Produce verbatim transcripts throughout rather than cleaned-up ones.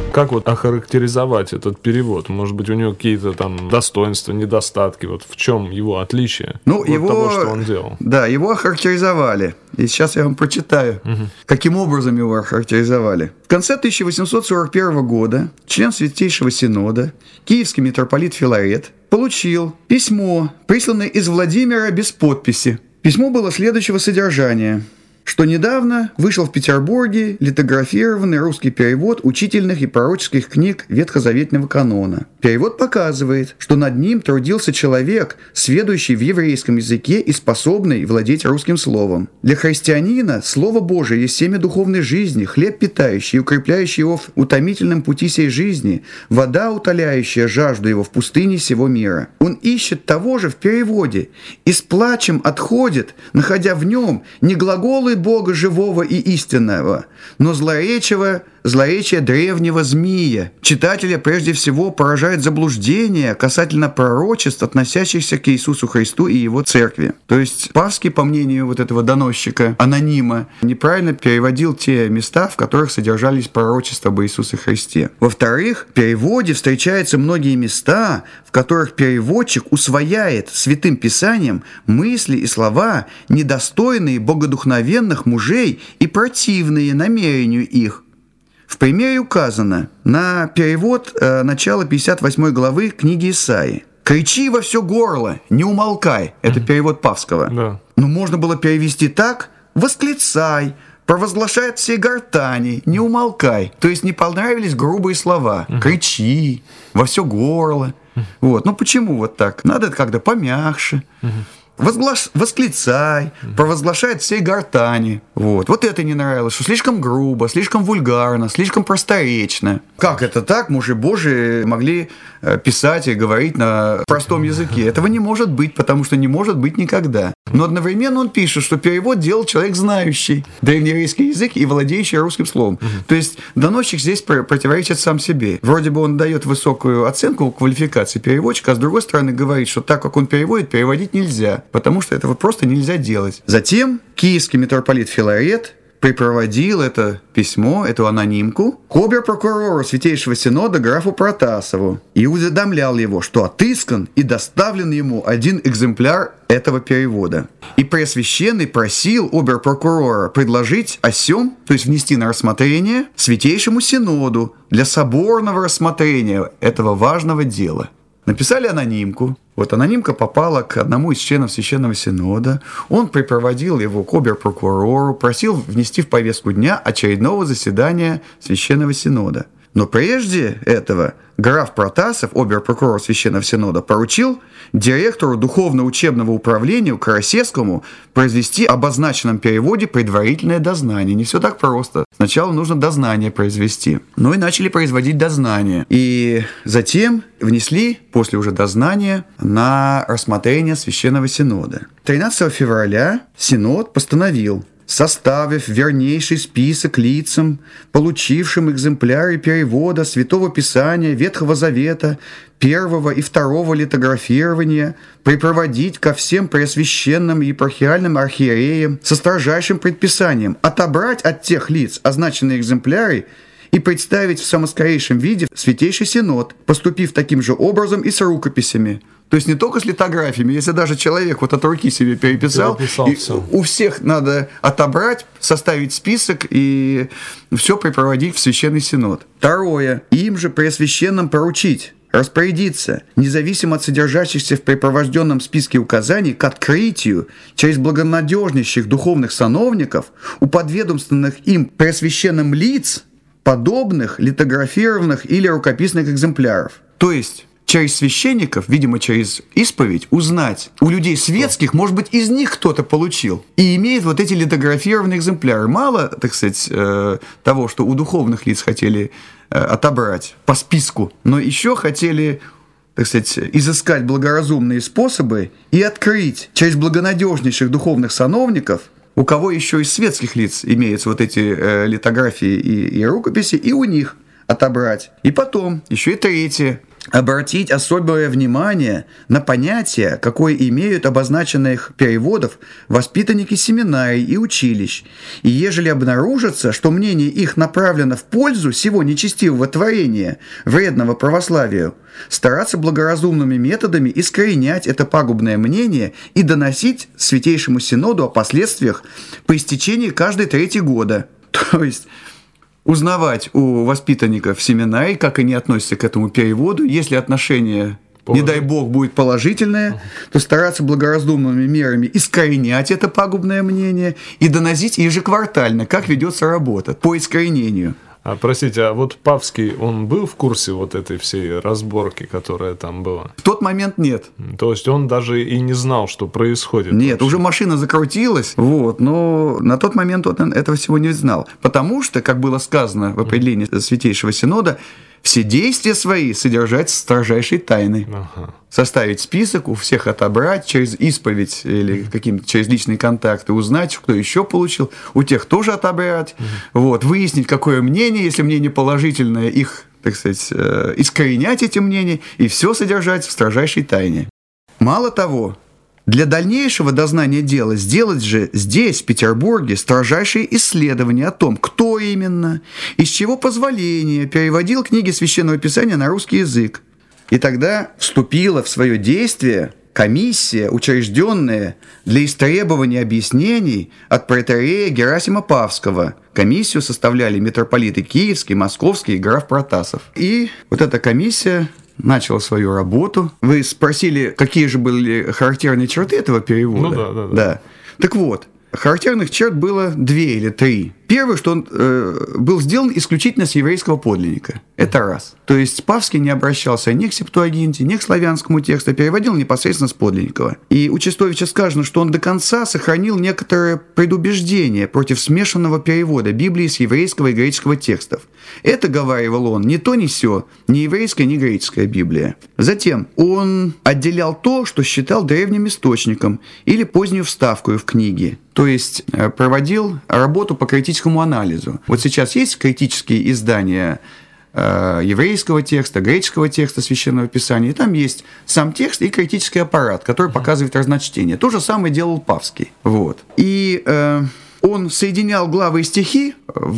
Как вот охарактеризовать этот перевод? Может быть, у него какие-то там достоинства, недостатки? Вот в чем его отличие ну, от его, того, что он делал? Да, его охарактеризовали. И сейчас я вам прочитаю, угу. каким образом его охарактеризовали. В конце тысяча восемьсот сорок первого года член Святейшего Синода, киевский митрополит Филарет, получил письмо, присланное из Владимира без подписи. Письмо было следующего содержания, что недавно вышел в Петербурге литографированный русский перевод учительных и пророческих книг ветхозаветного канона. Перевод показывает, что над ним трудился человек, сведущий в еврейском языке и способный владеть русским словом. Для христианина Слово Божие есть семя духовной жизни, хлеб питающий и укрепляющий его в утомительном пути сей жизни, вода, утоляющая жажду его в пустыне сего мира. Он ищет того же в переводе и с плачем отходит, находя в нем не глаголы Бога живого и истинного, но злоречивое, злоречие древнего змея. Читателя прежде всего поражает заблуждение касательно пророчеств, относящихся к Иисусу Христу и Его Церкви. То есть Павский, по мнению вот этого доносчика, анонима, неправильно переводил те места, в которых содержались пророчества об Иисусе Христе. Во-вторых, в переводе встречаются многие места, в которых переводчик усвояет Святым Писанием мысли и слова, недостойные богодухновенных мужей и противные намерению их. В примере указано на перевод э, начала пятьдесят восьмой главы книги Исаии. «Кричи во все горло, не умолкай». Это перевод Павского. Да. Но можно было перевести так: «Восклицай, провозглашай от всей гортани, не умолкай». То есть не понравились грубые слова. «Кричи во все горло». Вот. Ну почему вот так? Надо как-то помягче. Возглаш... Восклицай, провозглашай от всей гортани. Вот. вот это не нравилось, что слишком грубо, слишком вульгарно, слишком просторечно. Как это так? Мужи Божии могли писать и говорить на простом языке. Этого не может быть, потому что не может быть никогда. Но одновременно он пишет, что перевод делал человек, знающий древнееврейский язык и владеющий русским словом. То есть доносчик здесь противоречит сам себе. Вроде бы он дает высокую оценку квалификации переводчика, а с другой стороны говорит, что так как он переводит, переводить нельзя, потому что этого просто нельзя делать. Затем киевский митрополит Филарет припроводил это письмо, эту анонимку, к обер-прокурору Святейшего Синода графу Протасову и уведомлял его, что отыскан и доставлен ему один экземпляр этого перевода. И Преосвященный просил обер-прокурора предложить о сём, то есть внести на рассмотрение, Святейшему Синоду для соборного рассмотрения этого важного дела. Написали анонимку. Вот анонимка попала к одному из членов Священного Синода. Он припроводил его к обер-прокурору, просил внести в повестку дня очередного заседания Священного Синода. Но прежде этого граф Протасов, обер-прокурор Священного Синода, поручил директору духовно-учебного управления Карасевскому произвести об означенном переводе предварительное дознание. Не все так просто. Сначала нужно дознание произвести. Ну и начали производить дознание. И затем внесли, после уже дознания, на рассмотрение Священного Синода. тринадцатого февраля Синод постановил, составив вернейший список лицам, получившим экземпляры перевода Святого Писания Ветхого Завета, первого и второго литографирования, припроводить ко всем преосвященным епархиальным архиереям со строжайшим предписанием отобрать от тех лиц означенные экземпляры и представить в самоскорейшем виде в Святейший Синод, поступив таким же образом и с рукописями. То есть не только с литографиями, если даже человек вот от руки себе переписал, и у всех надо отобрать, составить список и все припроводить в Священный Синод. Второе. Им же преосвященным поручить распорядиться, независимо от содержащихся в припровожденном списке указаний, к открытию через благонадежнейших духовных сановников у подведомственных им преосвященным лиц подобных литографированных или рукописных экземпляров. То есть через священников, видимо, через исповедь, узнать у людей светских, может быть, из них кто-то получил и имеет вот эти литографированные экземпляры. Мало, так сказать, того, что у духовных лиц хотели отобрать по списку, но еще хотели, так сказать, изыскать благоразумные способы и открыть через благонадежнейших духовных сановников, у кого еще из светских лиц имеются вот эти э, литографии и, и рукописи, и у них отобрать. И потом, еще и третье, обратить особое внимание на понятия, какое имеют обозначенных переводов воспитанники семинарий и училищ, и ежели обнаружится, что мнение их направлено в пользу сего нечестивого творения, вредного православию, стараться благоразумными методами искоренять это пагубное мнение и доносить Святейшему Синоду о последствиях по истечении каждой трети года. То есть узнавать у воспитанников семинарий, как они относятся к этому переводу. Если отношение, не дай бог, будет положительное, то стараться благоразумными мерами искоренять это пагубное мнение и доносить ежеквартально, как ведется работа по искоренению. А, простите, а вот Павский, он был в курсе вот этой всей разборки, которая там была? В тот момент нет. То есть он даже и не знал, что происходит? Нет, вообще. Уже машина закрутилась, вот, но на тот момент он этого всего не знал. Потому что, как было сказано в определении Святейшего Синода, все действия свои содержать строжайшей тайной. Ага. Составить список, у всех отобрать, через исповедь или каким-то через личные контакты узнать, кто еще получил, у тех тоже отобрать, угу. вот, выяснить, какое мнение, если мнение положительное, их, так сказать, искоренять эти мнения и все содержать в строжайшей тайне. Мало того, для дальнейшего дознания дела сделать же здесь, в Петербурге, строжайшие исследования о том, кто именно, из чего позволения переводил книги Священного Писания на русский язык. И тогда вступила в свое действие комиссия, учрежденная для истребования объяснений от протоиерея Герасима Павского. Комиссию составляли митрополиты Киевский, Московский и граф Протасов. И вот эта комиссия начала свою работу. Вы спросили, какие же были характерные черты этого перевода? Ну да, да, да. да. Так вот, характерных черт было две или три. Первое, что он э, был сделан исключительно с еврейского подлинника. Это раз. То есть Павский не обращался ни к Септуагинте, ни к славянскому тексту, а переводил непосредственно с подлинника. И у Чистовича сказано, что он до конца сохранил некоторое предубеждение против смешанного перевода Библии с еврейского и греческого текстов. Это, говаривал он, не то ни сё, ни еврейская, ни греческая Библия. Затем он отделял то, что считал древним источником или позднюю вставкой в книге. То есть проводил работу по критическому анализу. Вот сейчас есть критические издания э, еврейского текста, греческого текста Священного Писания, и там есть сам текст и критический аппарат, который показывает разночтение. То же самое делал Павский. Вот. И э, он соединял главы и стихи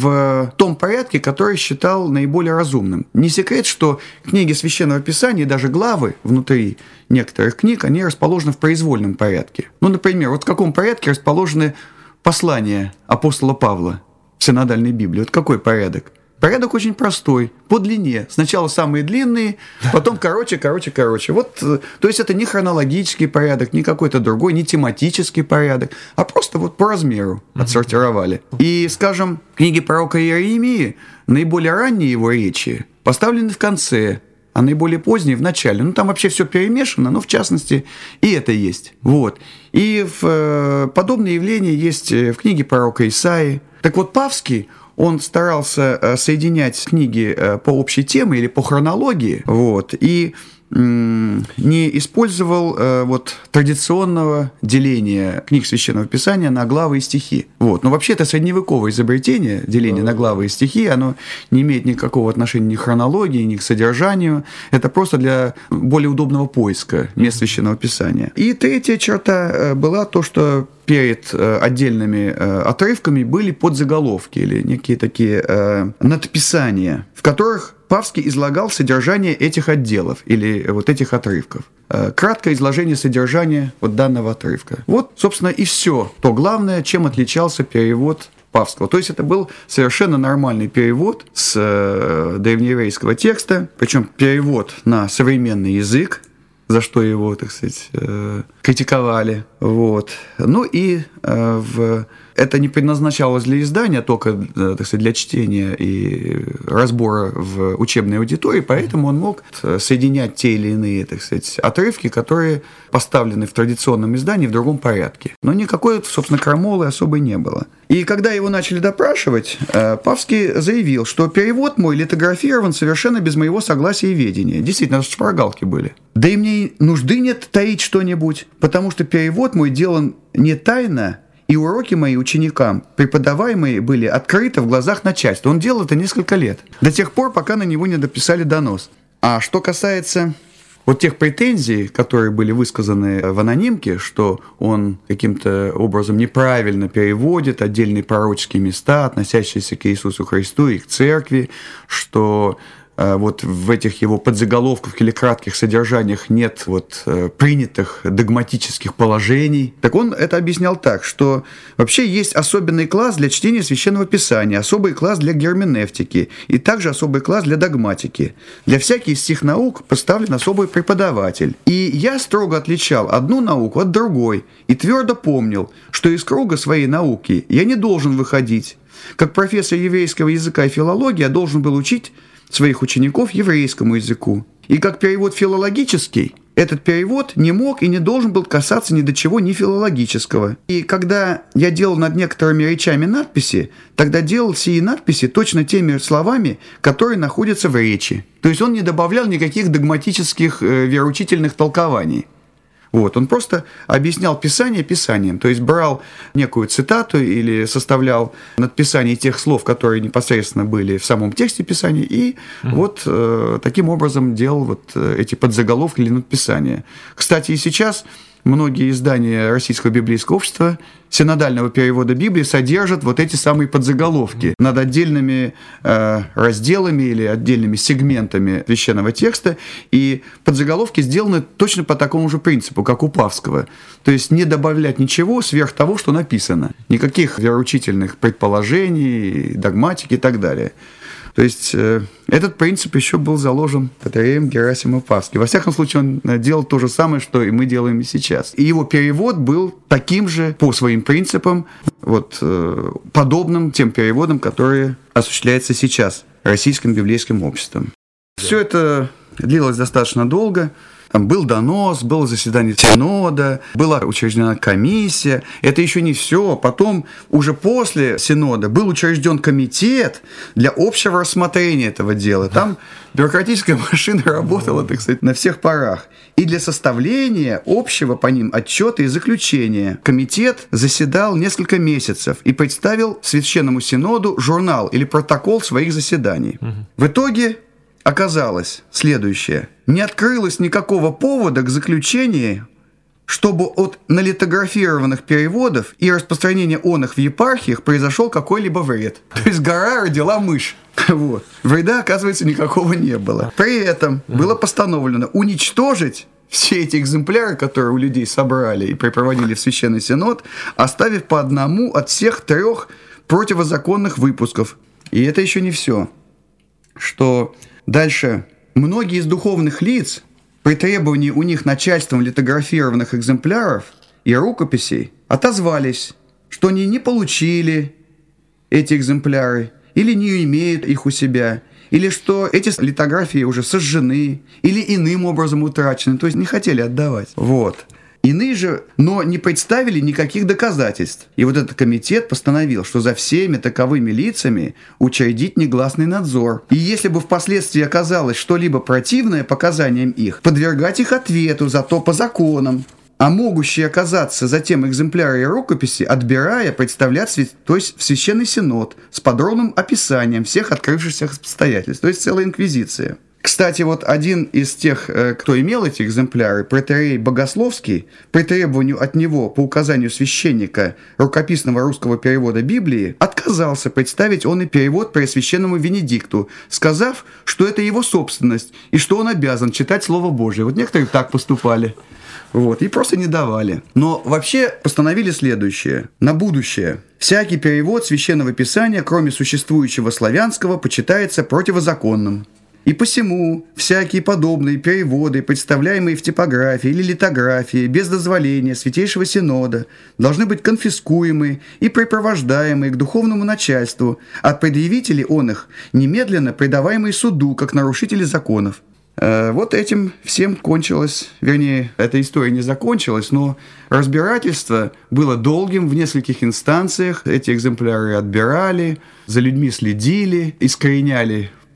в том порядке, который считал наиболее разумным. Не секрет, что книги Священного Писания, даже главы внутри некоторых книг, они расположены в произвольном порядке. Ну, например, вот в каком порядке расположены послания апостола Павла в синодальной Библии? Вот какой порядок? Порядок очень простой, по длине. Сначала самые длинные, потом короче, короче, короче. Вот, то есть это не хронологический порядок, не какой-то другой, не тематический порядок, а просто вот по размеру отсортировали. И, скажем, книги пророка Иеремии, наиболее ранние его речи поставлены в конце, а наиболее поздние в начале. Ну, там вообще все перемешано, но в частности и это есть. Вот. И в, подобные явления есть в книге пророка Исаии. Так вот, Павский, он старался соединять книги по общей теме или по хронологии, вот, и не использовал э, вот, традиционного деления книг Священного Писания на главы и стихи. Вот. Но вообще это средневековое изобретение, деление на главы и стихи, оно не имеет никакого отношения ни к хронологии, ни к содержанию. Это просто для более удобного поиска мест Священного Писания. И третья черта была то, что перед отдельными отрывками были подзаголовки или некие такие э, надписания, в которых Павский излагал содержание этих отделов или вот этих отрывков. Краткое изложение содержания вот данного отрывка. Вот, собственно, и все. То главное, чем отличался перевод Павского. То есть это был совершенно нормальный перевод с э, древнееврейского текста, причем перевод на современный язык, за что его, так сказать, э, критиковали. Вот. Ну и э, в... это не предназначалось для издания, только, так сказать, для чтения и разбора в учебной аудитории, поэтому он мог соединять те или иные, так сказать, отрывки, которые поставлены в традиционном издании в другом порядке. Но никакой, собственно, крамолы особой не было. И когда его начали допрашивать, Павский заявил, что перевод мой литографирован совершенно без моего согласия и ведения. Действительно, шпаргалки были. Да и мне нужды нет таить что-нибудь, потому что перевод мой делан не тайно, и уроки мои ученикам, преподаваемые, были открыты в глазах начальства. Он делал это несколько лет, до тех пор, пока на него не дописали донос. А что касается вот тех претензий, которые были высказаны в анонимке, что он каким-то образом неправильно переводит отдельные пророческие места, относящиеся к Иисусу Христу и к церкви, что вот в этих его подзаголовках или кратких содержаниях нет вот принятых догматических положений. Так он это объяснял так, что вообще есть особенный класс для чтения Священного Писания, особый класс для герменевтики и также особый класс для догматики. Для всяких из сих наук поставлен особый преподаватель. И я строго отличал одну науку от другой и твердо помнил, что из круга своей науки я не должен выходить. Как профессор еврейского языка и филологии я должен был учить своих учеников еврейскому языку. И как перевод филологический, этот перевод не мог и не должен был касаться ни до чего ни филологического. И когда я делал над некоторыми речами надписи, тогда делал сии надписи точно теми словами, которые находятся в речи. То есть он не добавлял никаких догматических э, вероучительных толкований. Вот, он просто объяснял Писание Писанием, то есть брал некую цитату или составлял надписание тех слов, которые непосредственно были в самом тексте Писания, и mm-hmm. вот э, таким образом делал вот эти подзаголовки или надписания. Кстати, и сейчас многие издания Российского библейского общества синодального перевода Библии содержат вот эти самые подзаголовки над отдельными э, разделами или отдельными сегментами священного текста, и подзаголовки сделаны точно по такому же принципу, как у Павского. То есть не добавлять ничего сверх того, что написано. Никаких вероучительных предположений, догматики и так далее. То есть э, этот принцип еще был заложен протоиереем Герасимом Павским. Во всяком случае, он делал то же самое, что и мы делаем и сейчас. И его перевод был таким же по своим принципам, вот, э, подобным тем переводам, которые осуществляются сейчас Российским библейским обществом. Да. Все это длилось достаточно долго. Там был донос, было заседание Синода, была учреждена комиссия. Это еще не все. Потом, уже после Синода, был учрежден комитет для общего рассмотрения этого дела. Там бюрократическая машина работала, так сказать, на всех парах. И для составления общего по ним отчета и заключения комитет заседал несколько месяцев и представил Священному Синоду журнал или протокол своих заседаний. В итоге оказалось следующее. Не открылось никакого повода к заключению, чтобы от налитографированных переводов и распространения оных в епархиях произошел какой-либо вред. То есть гора родила мышь. Вот. Вреда, оказывается, никакого не было. При этом было постановлено уничтожить все эти экземпляры, которые у людей собрали и припроводили в Священный Синод, оставив по одному от всех трех противозаконных выпусков. И это еще не все. Что дальше многие из духовных лиц при требовании у них начальством литографированных экземпляров и рукописей отозвались, что они не получили эти экземпляры или не имеют их у себя, или что эти литографии уже сожжены или иным образом утрачены, то есть не хотели отдавать. Вот. Иные же, но не представили никаких доказательств. И вот этот комитет постановил, что за всеми таковыми лицами учредить негласный надзор. И если бы впоследствии оказалось что-либо противное показаниям их, подвергать их ответу за то по законам. А могущие оказаться затем экземпляры и рукописи, отбирая, представлять то есть в Священный Синод с подробным описанием всех открывшихся обстоятельств. То есть целая инквизиция. Кстати, вот один из тех, кто имел эти экземпляры, протоиерей Богословский, при требовании от него по указанию священника рукописного русского перевода Библии, отказался представить он и перевод Преосвященному Венедикту, сказав, что это его собственность и что он обязан читать Слово Божие. Вот некоторые так поступали. Вот, и просто не давали. Но вообще постановили следующее. На будущее. Всякий перевод Священного Писания, кроме существующего славянского, почитается противозаконным. И посему всякие подобные переводы, представляемые в типографии или литографии, без дозволения Святейшего Синода, должны быть конфискуемы и припровождаемые к духовному начальству, от предъявителей он их немедленно предаваемые суду, как нарушители законов. Вот этим всем кончилось, вернее, эта история не закончилась, но разбирательство было долгим в нескольких инстанциях. Эти экземпляры отбирали, за людьми следили, искореняли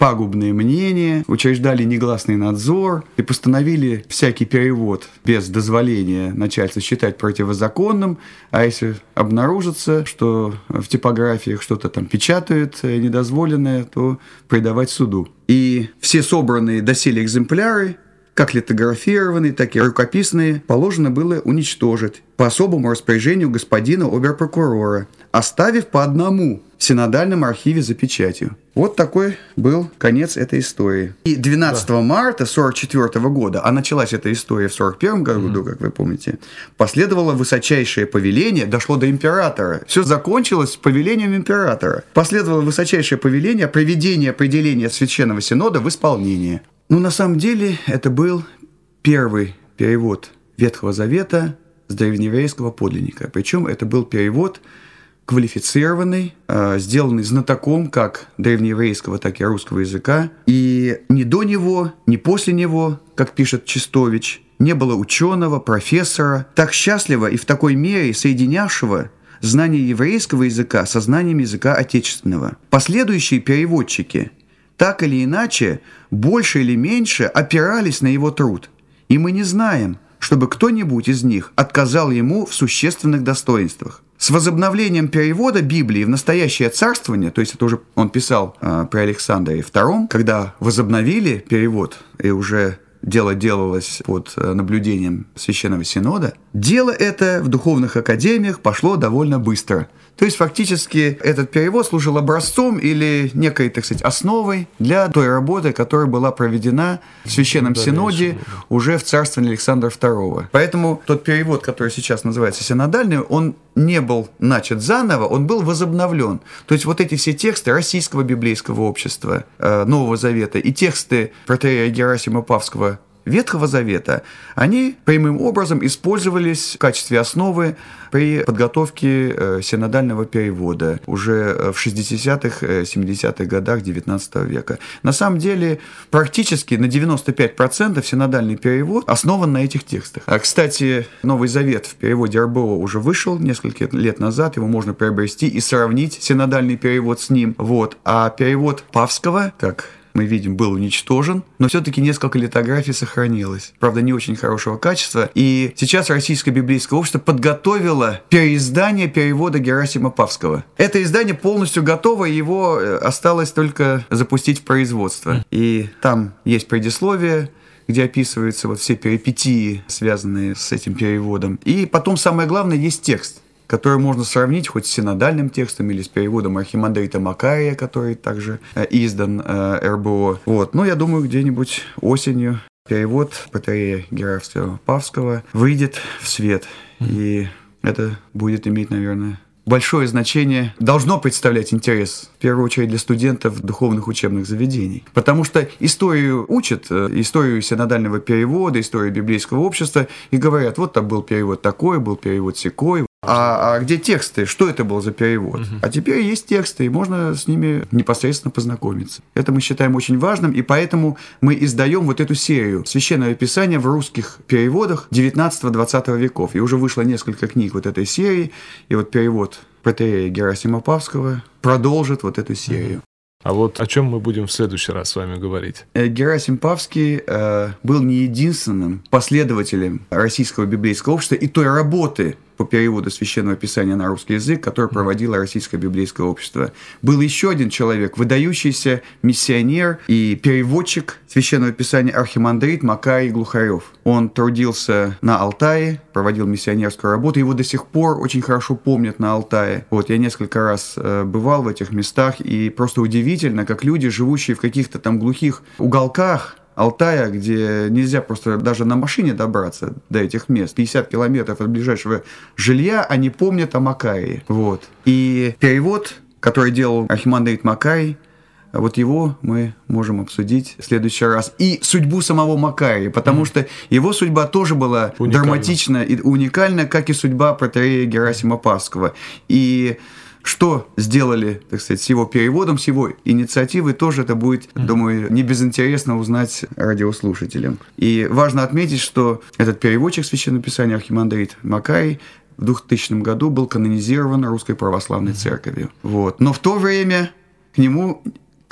пагубные мнения, учреждали негласный надзор и постановили всякий перевод без дозволения начальства считать противозаконным, а если обнаружится, что в типографиях что-то там печатают недозволенное, то предавать суду. И все собранные доселе экземпляры, как литографированные, так и рукописные, положено было уничтожить по особому распоряжению господина оберпрокурора, оставив по одному в синодальном архиве за печатью. Вот такой был конец этой истории. И двенадцатого марта сорок четвёртого года, а началась эта история в сорок первом году, mm-hmm. как вы помните, последовало высочайшее повеление, дошло до императора. Все закончилось повелением императора. Последовало высочайшее повеление о проведении определения Священного Синода в исполнение. Ну, на самом деле, это был первый перевод Ветхого Завета с древнееврейского подлинника. Причем это был перевод квалифицированный, э, сделанный знатоком как древнееврейского, так и русского языка. И ни до него, ни после него, как пишет Чистович, не было ученого, профессора, так счастливо и в такой мере соединявшего знание еврейского языка со знанием языка отечественного. Последующие переводчики так или иначе, больше или меньше опирались на его труд. И мы не знаем, чтобы кто-нибудь из них отказал ему в существенных достоинствах. С возобновлением перевода Библии в настоящее царствование, то есть это уже он писал э, при Александре втором, когда возобновили перевод, и уже дело делалось под наблюдением Священного Синода, дело это в духовных академиях пошло довольно быстро. То есть, фактически, этот перевод служил образцом или некой, так сказать, основой для той работы, которая была проведена в Священном Синоде уже в царствовании Александра второго. Поэтому тот перевод, который сейчас называется синодальный, он не был начат заново, он был возобновлен. То есть, вот эти все тексты Российского библейского общества, Нового Завета и тексты протоиерея Герасима Павского Ветхого Завета, они прямым образом использовались в качестве основы при подготовке э, синодального перевода уже в шестидесятых, семидесятых годах девятнадцатого века. На самом деле, практически на девяносто пять процентов синодальный перевод основан на этих текстах. А, кстати, Новый Завет в переводе эр бэ о уже вышел несколько лет назад, его можно приобрести и сравнить синодальный перевод с ним. Вот. А перевод Павского, как мы видим, был уничтожен, но все-таки несколько литографий сохранилось. Правда, не очень хорошего качества. И сейчас Российское библейское общество подготовило переиздание перевода Герасима Павского. Это издание полностью готово, его осталось только запустить в производство. И там есть предисловие, где описываются вот все перипетии, связанные с этим переводом. И потом, самое главное, есть текст, который можно сравнить хоть с синодальным текстом или с переводом архимандрита Макария, который также э, издан э, эр бэ о. Вот. Но я думаю, где-нибудь осенью перевод протоиерея Герасима Павского выйдет в свет. Mm-hmm. И это будет иметь, наверное, большое значение, должно представлять интерес, в первую очередь, для студентов духовных учебных заведений. Потому что историю учат, историю синодального перевода, историю библейского общества, и говорят, вот там был перевод такой, был перевод сякой. А, а где тексты? Что это был за перевод? Uh-huh. А теперь есть тексты, и можно с ними непосредственно познакомиться. Это мы считаем очень важным, и поэтому мы издаем вот эту серию Священного Писания в русских переводах девятнадцатого-двадцатого веков. И уже вышло несколько книг вот этой серии, и вот перевод протоиерея Герасима Павского продолжит вот эту серию. Uh-huh. А вот о чем мы будем в следующий раз с вами говорить? Герасим Павский э, был не единственным последователем Российского библейского общества и той работы по переводу Священного Писания на русский язык, которую проводило Российское библейское общество. Был еще один человек, выдающийся миссионер и переводчик Священного Писания архимандрит Макарий Глухарев. Он трудился на Алтае, проводил миссионерскую работу, его до сих пор очень хорошо помнят на Алтае. Вот, я несколько раз э, бывал в этих местах, и просто удивительно, как люди, живущие в каких-то там глухих уголках Алтая, где нельзя просто даже на машине добраться до этих мест, пятьдесят километров от ближайшего жилья, они помнят о Макарии. Вот. И перевод, который делал архимандрит Макарий, вот его мы можем обсудить в следующий раз. И судьбу самого Макария, потому mm. что его судьба тоже была уникальна. Драматична и уникальна, как и судьба протоиерея Герасима Павского. И что сделали, так сказать, с его переводом, с его инициативой, тоже это будет, mm-hmm. думаю, не безинтересно узнать радиослушателям. И важно отметить, что этот переводчик Священного Писания архимандрит Макарий в двухтысячном году был канонизирован Русской Православной mm-hmm. Церковью. Вот. Но в то время к нему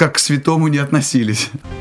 как к святому не относились.